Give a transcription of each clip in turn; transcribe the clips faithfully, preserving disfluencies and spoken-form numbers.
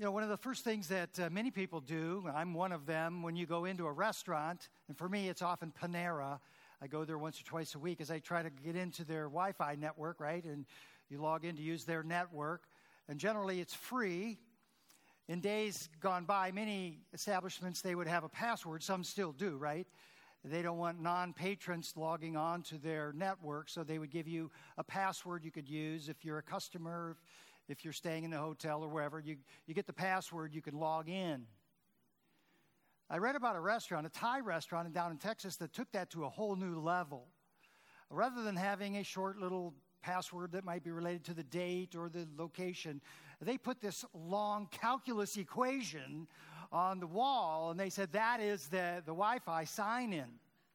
You know, one of the first things that uh, many people do, I'm one of them, when you go into a restaurant, and for me it's often Panera. I go there once or twice a week as I try to get into their Wi-Fi network, right? And you log in to use their network, and generally it's free. In days gone by, many establishments, they would have a password. Some still do, right? They don't want non-patrons logging on to their network, so they would give you a password you could use if you're a customer, if you're staying in the hotel or wherever. You, you get the password, you can log in. I read about a restaurant, a Thai restaurant down in Texas, that took that to a whole new level. Rather than having a short little password that might be related to the date or the location, they put this long calculus equation on the wall, and they said that is the, the Wi-Fi sign-in.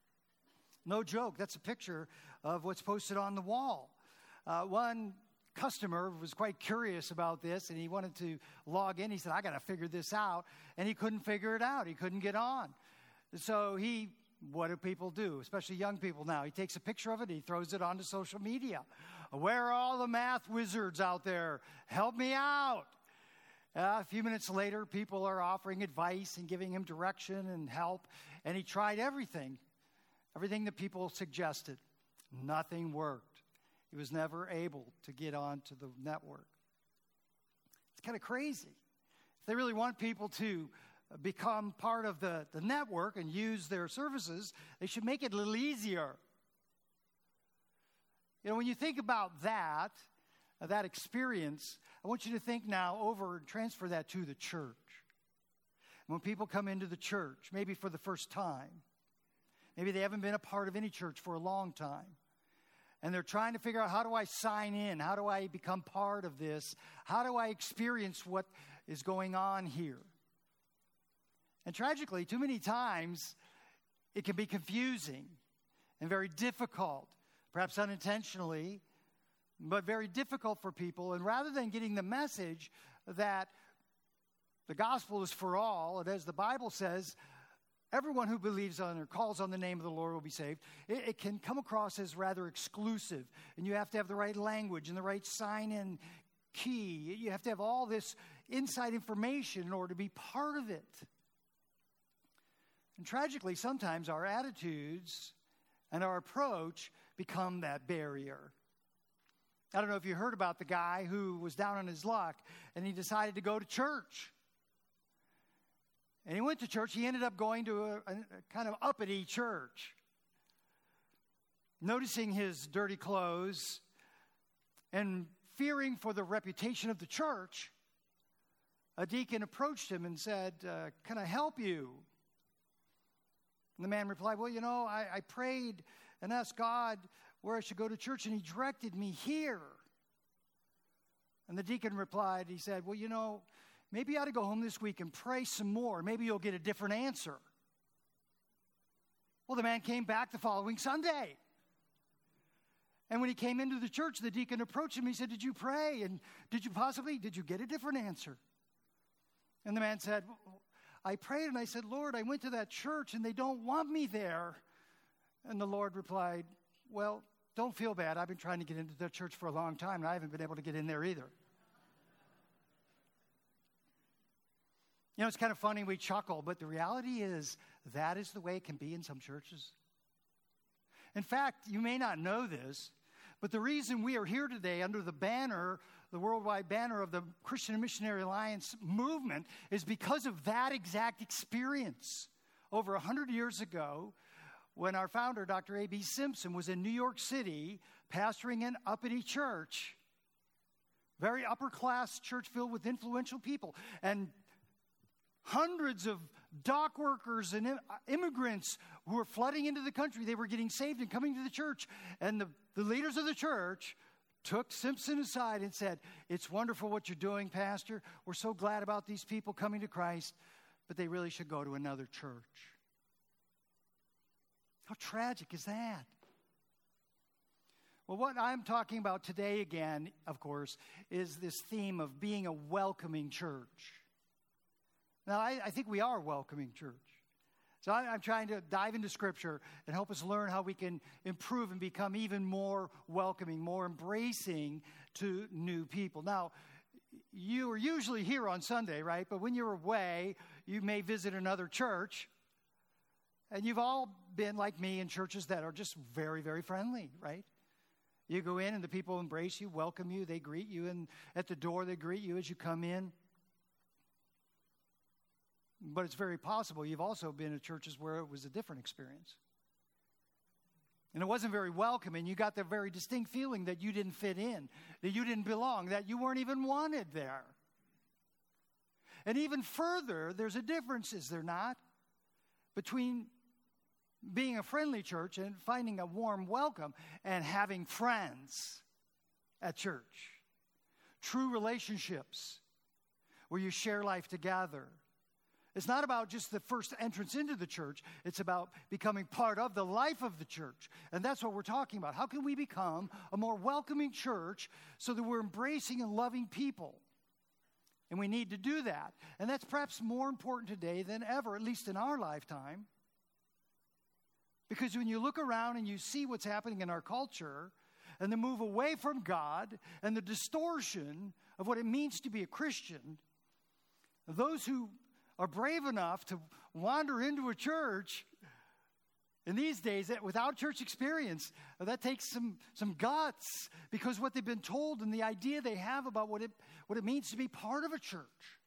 No joke, that's a picture of what's posted on the wall. Uh, one customer was quite curious about this, and he wanted to log in. He said, I got to figure this out, and he couldn't figure it out. He couldn't get on. So he, what do people do, especially young people now? He takes a picture of it, he throws it onto social media. Where are all the math wizards out there? Help me out. Uh, a few minutes later, people are offering advice and giving him direction and help. And he tried everything, everything that people suggested. Nothing worked. He was never able to get onto the network. It's kind of crazy. If they really want people to become part of the, the network and use their services, they should make it a little easier. You know, when you think about that, uh, that experience, I want you to think now over and transfer that to the church. When people come into the church, maybe for the first time, maybe they haven't been a part of any church for a long time, and they're trying to figure out, how do I sign in? How do I become part of this? How do I experience what is going on here? And tragically, too many times, it can be confusing and very difficult, perhaps unintentionally, but very difficult for people. And rather than getting the message that the gospel is for all, and as the Bible says, everyone who believes on or calls on the name of the Lord will be saved, it, it can come across as rather exclusive. And you have to have the right language and the right sign-in key. You have to have all this inside information in order to be part of it. And tragically, sometimes our attitudes and our approach become that barrier. I don't know if you heard about the guy who was down on his luck and he decided to go to church. And he went to church. He ended up going to a, a kind of uppity church. Noticing his dirty clothes and fearing for the reputation of the church, a deacon approached him and said, uh, can I help you? And the man replied, well, you know, I, I prayed and asked God where I should go to church, and he directed me here. And the deacon replied, he said, well, you know, maybe you ought to go home this week and pray some more. Maybe you'll get a different answer. Well, the man came back the following Sunday. And when he came into the church, the deacon approached him. He said, did you pray? And did you possibly, did you get a different answer? And the man said, I prayed and I said, Lord, I went to that church and they don't want me there. And the Lord replied, well, don't feel bad. I've been trying to get into that church for a long time and I haven't been able to get in there either. You know, it's kind of funny, we chuckle, but the reality is that is the way it can be in some churches. In fact, you may not know this, but the reason we are here today under the banner, the worldwide banner of the Christian Missionary Alliance movement, is because of that exact experience. Over one hundred years ago, when our founder, Doctor A B Simpson, was in New York City pastoring an uppity church, very upper-class church filled with influential people, and hundreds of dock workers and immigrants who were flooding into the country. They were getting saved and coming to the church. And the, the leaders of the church took Simpson aside and said, it's wonderful what you're doing, Pastor. We're so glad about these people coming to Christ, but they really should go to another church. How tragic is that? Well, what I'm talking about today again, of course, is this theme of being a welcoming church. Now, I, I think we are a welcoming church. So I, I'm trying to dive into Scripture and help us learn how we can improve and become even more welcoming, more embracing to new people. Now, you are usually here on Sunday, right? But when you're away, you may visit another church. And you've all been like me in churches that are just very, very friendly, right? You go in and the people embrace you, welcome you, they greet you, and at the door they greet you as you come in. But it's very possible you've also been at churches where it was a different experience. And it wasn't very welcoming. You got the very distinct feeling that you didn't fit in, that you didn't belong, that you weren't even wanted there. And even further, there's a difference, is there not, between being a friendly church and finding a warm welcome and having friends at church. True relationships where you share life together. It's not about just the first entrance into the church. It's about becoming part of the life of the church. And that's what we're talking about. How can we become a more welcoming church so that we're embracing and loving people? And we need to do that. And that's perhaps more important today than ever, at least in our lifetime. Because when you look around and you see what's happening in our culture and the move away from God and the distortion of what it means to be a Christian, those who are brave enough to wander into a church in these days that without church experience, that takes some, some guts, because what they've been told and the idea they have about what it, what it means to be part of a church.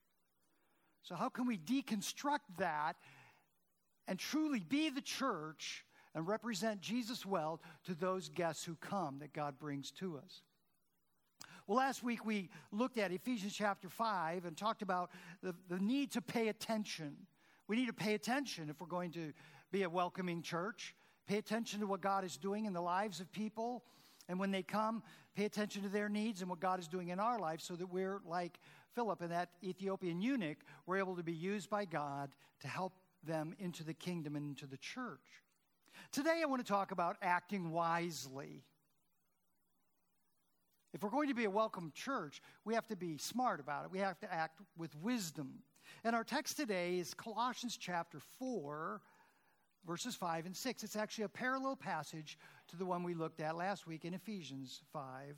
So how can we deconstruct that and truly be the church and represent Jesus well to those guests who come that God brings to us? Well, last week we looked at Ephesians chapter five and talked about the, the need to pay attention. We need to pay attention if we're going to be a welcoming church. Pay attention to what God is doing in the lives of people. And when they come, pay attention to their needs and what God is doing in our lives, so that we're like Philip and that Ethiopian eunuch, we're able to be used by God to help them into the kingdom and into the church. Today I want to talk about acting wisely. If we're going to be a welcome church, we have to be smart about it. We have to act with wisdom. And our text today is Colossians chapter four, verses five and six. It's actually a parallel passage to the one we looked at last week in Ephesians five.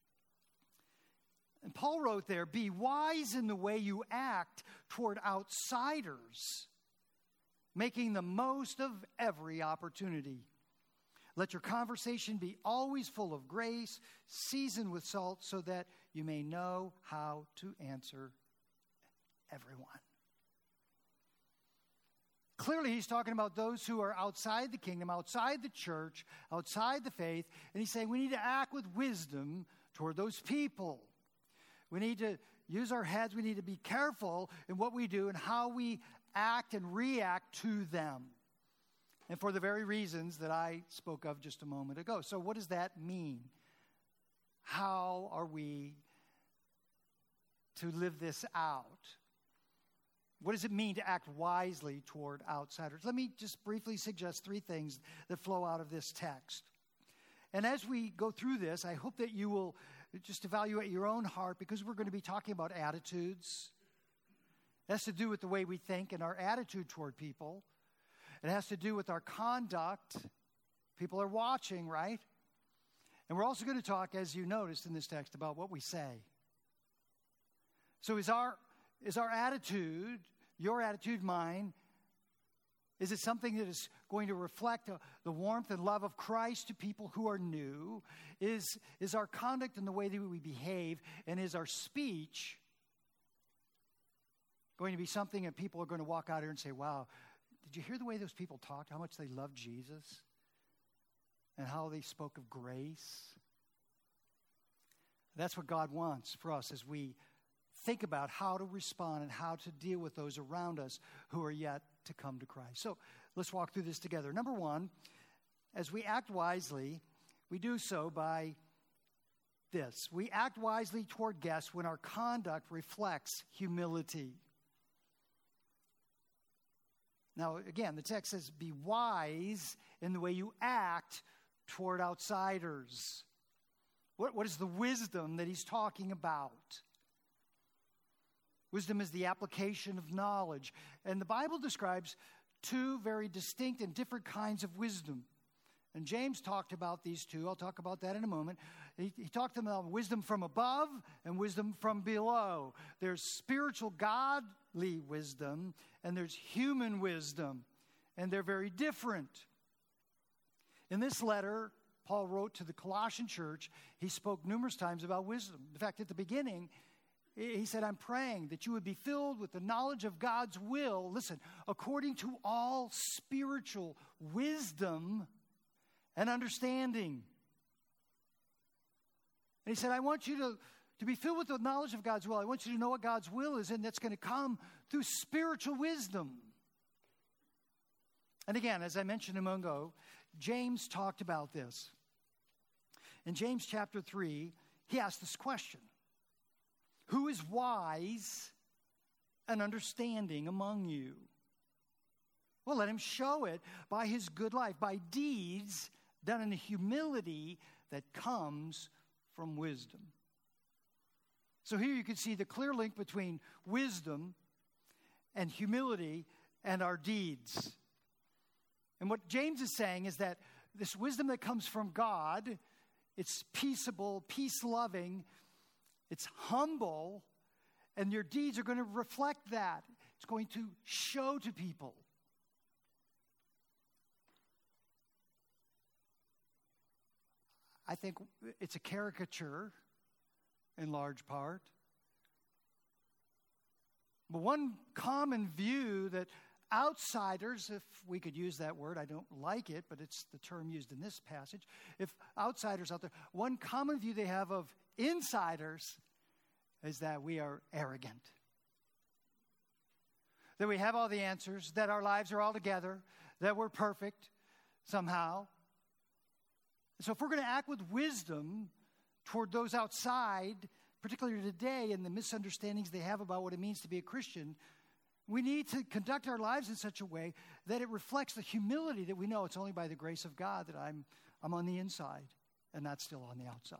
And Paul wrote there, "Be wise in the way you act toward outsiders, making the most of every opportunity. Let your conversation be always full of grace, seasoned with salt, so that you may know how to answer everyone." Clearly, he's talking about those who are outside the kingdom, outside the church, outside the faith. And he's saying we need to act with wisdom toward those people. We need to use our heads. We need to be careful in what we do and how we act and react to them. And for the very reasons that I spoke of just a moment ago. So what does that mean? How are we to live this out? What does it mean to act wisely toward outsiders? Let me just briefly suggest three things that flow out of this text. And as we go through this, I hope that you will just evaluate your own heart, because we're going to be talking about attitudes. It has to do with the way we think and our attitude toward people. It has to do with our conduct. People are watching, right? And we're also going to talk, as you noticed in this text, about what we say. So is our is our attitude, your attitude, mine, is it something that is going to reflect uh, the warmth and love of Christ to people who are new? Is, is our conduct and the way that we behave, and is our speech going to be something that people are going to walk out here and say, wow, did you hear the way those people talked, how much they loved Jesus, and how they spoke of grace? That's what God wants for us as we think about how to respond and how to deal with those around us who are yet to come to Christ. So let's walk through this together. Number one, as we act wisely, we do so by this. We act wisely toward guests when our conduct reflects humility. Now, again, the text says, be wise in the way you act toward outsiders. What, what is the wisdom that he's talking about? Wisdom is the application of knowledge. And the Bible describes two very distinct and different kinds of wisdom. And James talked about these two. I'll talk about that in a moment. He, he talked about wisdom from above and wisdom from below. There's spiritual, godly wisdom, and there's human wisdom. And they're very different. In this letter, Paul wrote to the Colossian church. He spoke numerous times about wisdom. In fact, at the beginning, he said, I'm praying that you would be filled with the knowledge of God's will, listen, according to all spiritual wisdom and understanding. And he said, I want you to, to be filled with the knowledge of God's will. I want you to know what God's will is, and that's going to come through spiritual wisdom. And again, as I mentioned a moment ago, James talked about this. In James chapter three, he asked this question. Who is wise and understanding among you? Well, let him show it by his good life, by deeds done in the humility that comes from wisdom. So here you can see the clear link between wisdom and humility and our deeds. And what James is saying is that this wisdom that comes from God, it's peaceable, peace-loving, it's humble, and your deeds are going to reflect that. It's going to show to people. I think it's a caricature in large part. But one common view that outsiders, if we could use that word, I don't like it, but it's the term used in this passage. If outsiders out there, one common view they have of insiders is that we are arrogant. That we have all the answers, that our lives are all together, that we're perfect somehow. So if we're going to act with wisdom toward those outside, particularly today in the misunderstandings they have about what it means to be a Christian, we need to conduct our lives in such a way that it reflects the humility that we know it's only by the grace of God that I'm, I'm on the inside and not still on the outside.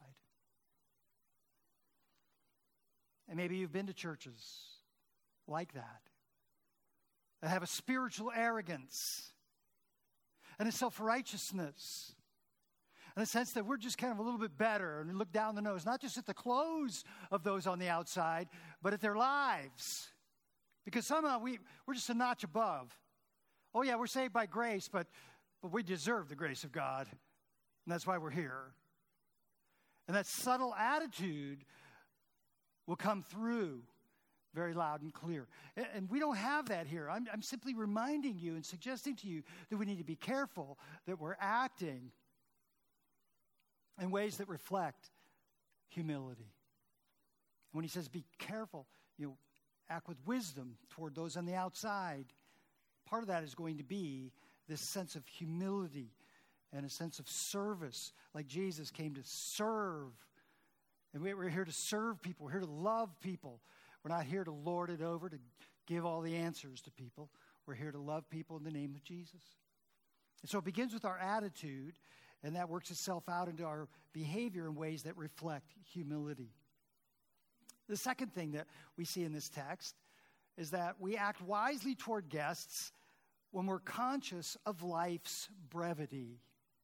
And maybe you've been to churches like that, that have a spiritual arrogance and a self-righteousness and a sense that we're just kind of a little bit better and look down the nose, not just at the clothes of those on the outside, but at their lives. Because somehow we, we're just a notch above. Oh yeah, we're saved by grace, but, but we deserve the grace of God. And that's why we're here. And that subtle attitude will come through very loud and clear. And, and we don't have that here. I'm, I'm simply reminding you and suggesting to you that we need to be careful that we're acting in ways that reflect humility. And when he says be careful, you know, act with wisdom toward those on the outside. Part of that is going to be this sense of humility and a sense of service, like Jesus came to serve. And we're here to serve people. We're here to love people. We're not here to lord it over, to give all the answers to people. We're here to love people in the name of Jesus. And so it begins with our attitude, and that works itself out into our behavior in ways that reflect humility. The second thing that we see in this text is that we act wisely toward guests when we're conscious of life's brevity.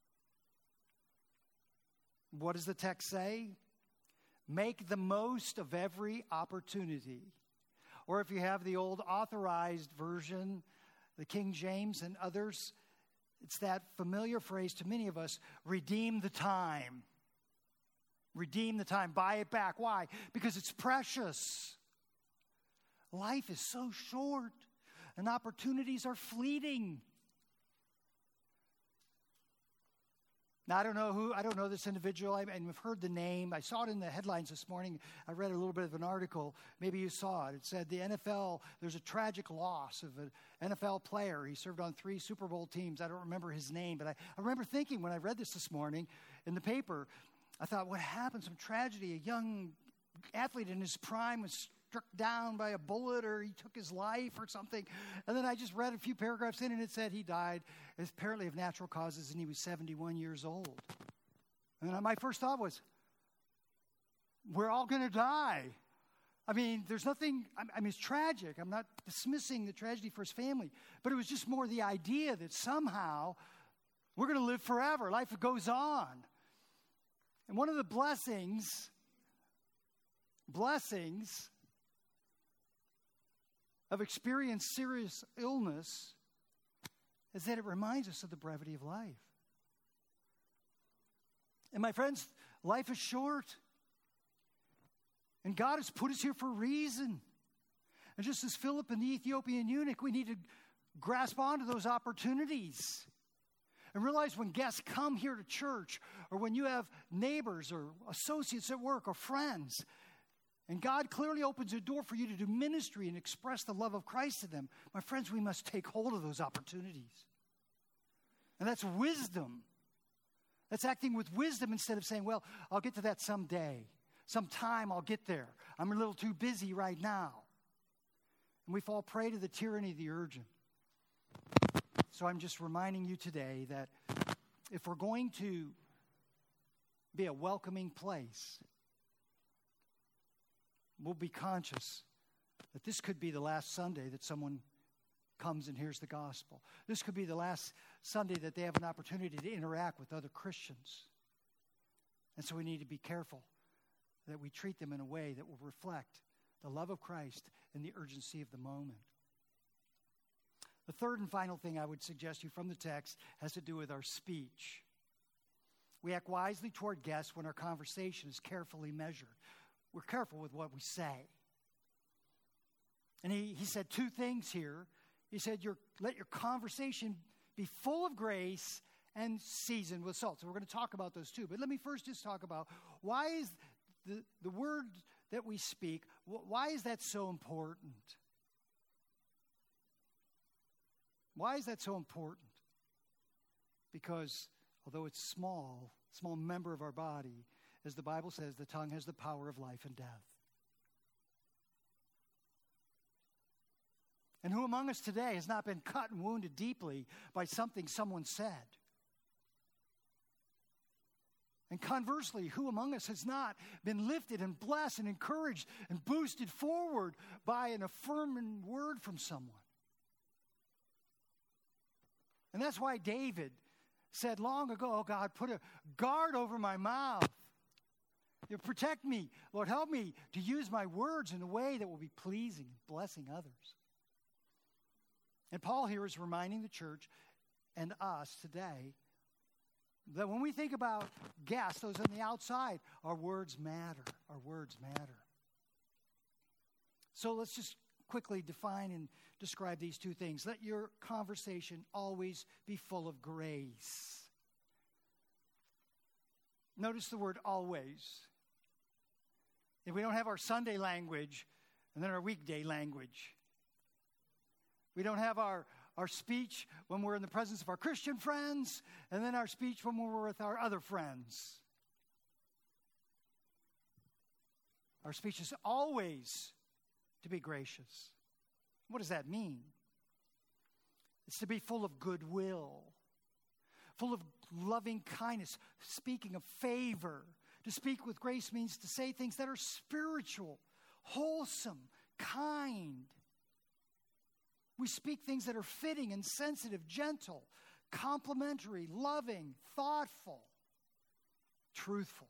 What does the text say? Make the most of every opportunity. Or if you have the old authorized version, the King James and others, it's that familiar phrase to many of us, redeem the time. Redeem the time. Buy it back. Why? Because it's precious. Life is so short, and opportunities are fleeting. Now, I don't know who, I don't know this individual, I, and we've heard the name. I saw it in the headlines this morning. I read a little bit of an article. Maybe you saw it. It said the N F L, there's a tragic loss of an N F L player. He served on three Super Bowl teams. I don't remember his name, but I, I remember thinking when I read this this morning in the paper, I thought, what happened? Some tragedy. A young athlete in his prime was struck down by a bullet, or he took his life or something. And then I just read a few paragraphs in, and it said he died apparently of natural causes, and he was seventy-one years old. And my first thought was, we're all going to die. I mean, there's nothing, I mean, it's tragic. I'm not dismissing the tragedy for his family, but it was just more the idea that somehow We're going to live forever. Life goes on. And one of the blessings, blessings of experiencing serious illness is that it reminds us of the brevity of life. And my friends, life is short. And God has put us here for a reason. And just as Philip and the Ethiopian eunuch, we need to grasp onto those opportunities. And realize when guests come here to church, or when you have neighbors or associates at work or friends, and God clearly opens a door for you to do ministry and express the love of Christ to them, my friends, we must take hold of those opportunities. And that's wisdom. That's acting with wisdom instead of saying, well, I'll get to that someday. Sometime I'll get there. I'm a little too busy right now. And we fall prey to the tyranny of the urgent. So I'm just reminding you today that if we're going to be a welcoming place, we'll be conscious that this could be the last Sunday that someone comes and hears the gospel. This could be the last Sunday that they have an opportunity to interact with other Christians. And so we need to be careful that we treat them in a way that will reflect the love of Christ and the urgency of the moment. The third and final thing I would suggest you from the text has to do with our speech. We act wisely toward guests when our conversation is carefully measured. We're careful with what we say. And he, he said two things here. He said, your, let your conversation be full of grace and seasoned with salt. So we're going to talk about those two. But let me first just talk about why is the, the word that we speak, why is that so important? Why is that so important? Because although it's small, small member of our body, as the Bible says, the tongue has the power of life and death. And who among us today has not been cut and wounded deeply by something someone said? And conversely, who among us has not been lifted and blessed and encouraged and boosted forward by an affirming word from someone? And that's why David said long ago, oh God, put a guard over my mouth. You know, protect me. Lord, help me to use my words in a way that will be pleasing and blessing others. And Paul here is reminding the church and us today that when we think about guests, those on the outside, our words matter. Our words matter. So let's just quickly define and describe these two things. Let your conversation always be full of grace. Notice the word always. If we don't have our Sunday language and then our weekday language. We don't have our, our speech when we're in the presence of our Christian friends and then our speech when we're with our other friends. Our speech is always to be gracious. What does that mean? It's to be full of goodwill, full of loving kindness, speaking of favor. To speak with grace means to say things that are spiritual, wholesome, kind. We speak things that are fitting and sensitive, gentle, complimentary, loving, thoughtful, truthful.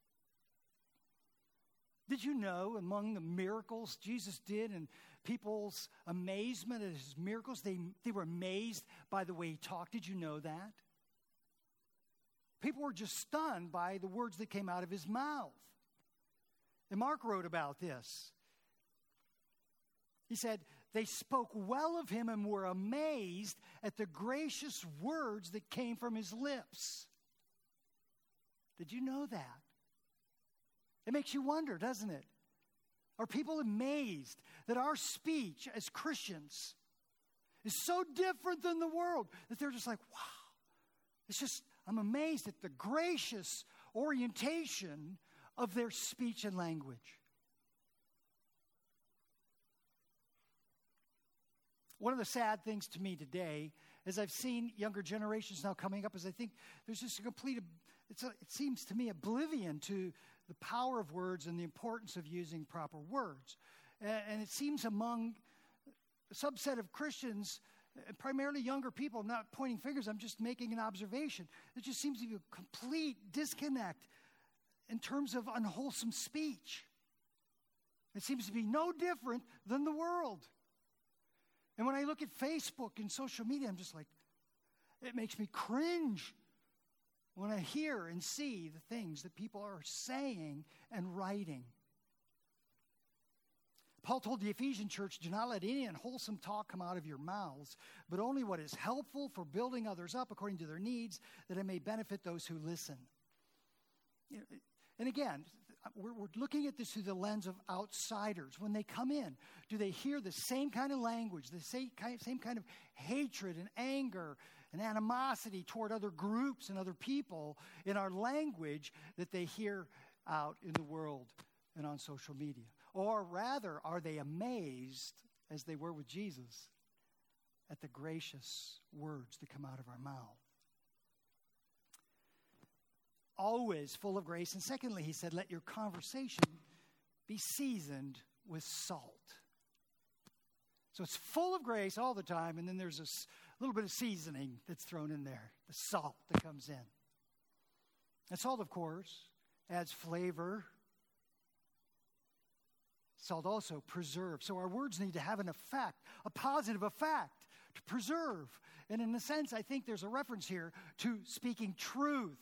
Did you know among the miracles Jesus did and people's amazement at his miracles, they, they were amazed by the way he talked? Did you know that? People were just stunned by the words that came out of his mouth. And Mark wrote about this. He said, they spoke well of him and were amazed at the gracious words that came from his lips. Did you know that? It makes you wonder, doesn't it? Are people amazed that our speech as Christians is so different than the world that they're just like, wow. It's just, I'm amazed at the gracious orientation of their speech and language. One of the sad things to me today, as I've seen younger generations now coming up, is I think there's just a complete, it's a, it seems to me, oblivion to the power of words and the importance of using proper words. And, and it seems among a subset of Christians, And primarily younger people. I'm not pointing fingers. I'm just making an observation. There just seems to be a complete disconnect in terms of unwholesome speech. It seems to be no different than the world. And when I look at Facebook and social media, I'm just like, it makes me cringe when I hear and see the things that people are saying and writing. Paul told the Ephesian church, do not let any unwholesome talk come out of your mouths, but only what is helpful for building others up according to their needs, that it may benefit those who listen. And again, we're, we're looking at this through the lens of outsiders. When they come in, do they hear the same kind of language, the same kind, same kind of hatred and anger and animosity toward other groups and other people in our language that they hear out in the world and on social media? Or rather, are they amazed, as they were with Jesus, at the gracious words that come out of our mouth? Always full of grace. And secondly, he said, let your conversation be seasoned with salt. So it's full of grace all the time, and then there's a little bit of seasoning that's thrown in there, the salt that comes in. And salt, of course, adds flavor. Salt also preserves. So our words need to have an effect, a positive effect, to preserve. And in a sense, I think there's a reference here to speaking truth.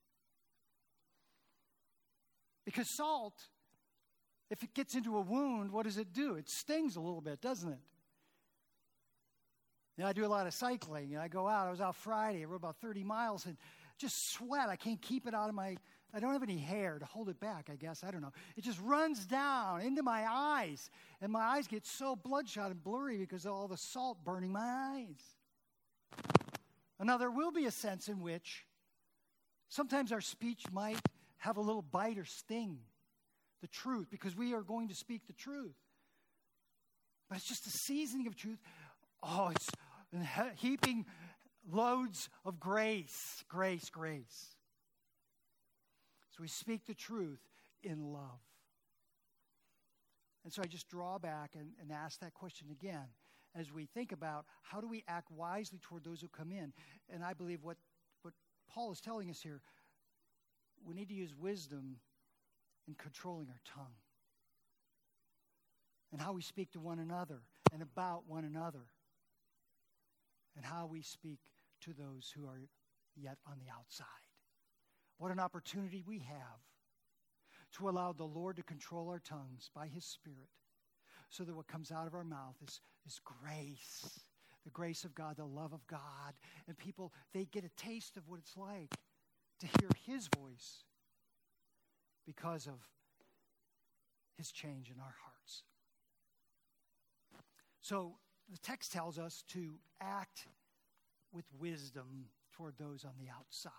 Because salt, if it gets into a wound, what does it do? It stings a little bit, doesn't it? You know, I do a lot of cycling, and I go out. I was out Friday. I rode about thirty miles, and just sweat. I can't keep it out of my... I don't have any hair to hold it back, I guess. I don't know. It just runs down into my eyes. And my eyes get so bloodshot and blurry because of all the salt burning my eyes. And now there will be a sense in which sometimes our speech might have a little bite or sting. The truth, because we are going to speak the truth. But it's just a seasoning of truth. Oh, it's heaping loads of grace, grace, grace. So we speak the truth in love. And so I just draw back and, and ask that question again as we think about how do we act wisely toward those who come in. And I believe what, what Paul is telling us here, we need to use wisdom in controlling our tongue. And how we speak to one another and about one another. And how we speak to those who are yet on the outside. What an opportunity we have to allow the Lord to control our tongues by His Spirit so that what comes out of our mouth is, is grace, the grace of God, the love of God. And people, they get a taste of what it's like to hear His voice because of His change in our hearts. So the text tells us to act with wisdom toward those on the outside.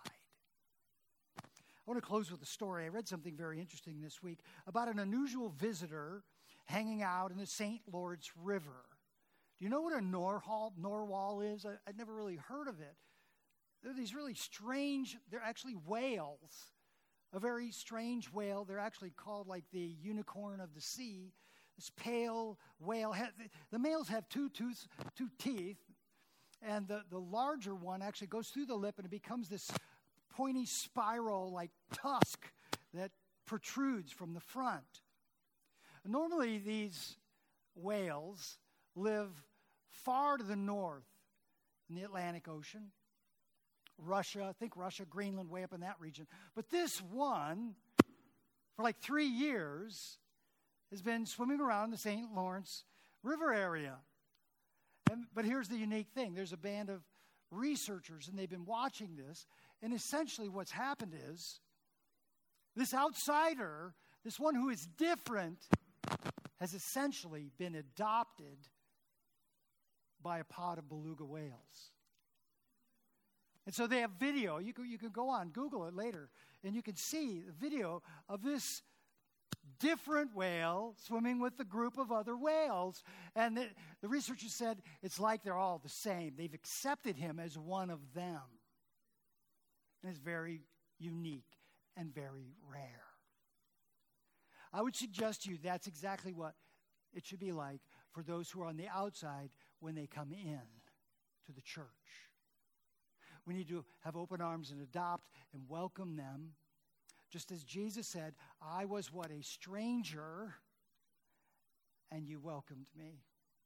I want to close with a story. I read something very interesting this week about an unusual visitor hanging out in the Saint Lawrence River. Do you know what a narwhal, narwhal is? I, I'd never really heard of it. They're these really strange, they're actually whales, a very strange whale. They're actually called like the unicorn of the sea. This pale whale, the males have two, tooth, two teeth, and the, the larger one actually goes through the lip and it becomes this pointy spiral like tusk that protrudes from the front. Normally these whales live far to the north in the Atlantic Ocean. Russia, I think Russia, Greenland, way up in that region. But this one, for like three years, has been swimming around the Saint Lawrence River area. And, but here's the unique thing. There's a band of researchers, and they've been watching this. And essentially what's happened is this outsider, this one who is different, has essentially been adopted by a pod of beluga whales. And so they have video. You can, you can go on, Google it later, and you can see the video of this different whale swimming with a group of other whales. And the, the researchers said it's like they're all the same. They've accepted him as one of them. And it's very unique and very rare. I would suggest to you that's exactly what it should be like for those who are on the outside when they come in. to the church. We need to have open arms and adopt and welcome them. Just as Jesus said, I was what? A stranger, and you welcomed me.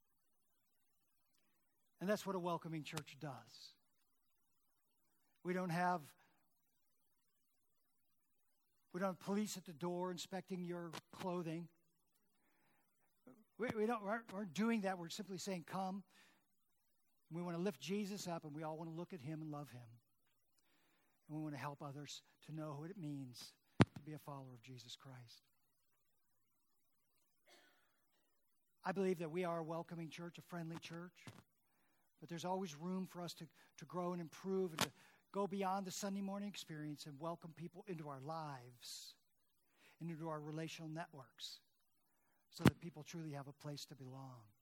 And that's what a welcoming church does. We don't have we don't have police at the door inspecting your clothing. We, we don't, we're, we're doing that. We're simply saying, come. We want to lift Jesus up, and we all want to look at him and love him. And we want to help others to know what it means to be a follower of Jesus Christ. I believe that we are a welcoming church, a friendly church. But there's always room for us to, to grow and improve and to go beyond the Sunday morning experience and welcome people into our lives and into our relational networks so that people truly have a place to belong.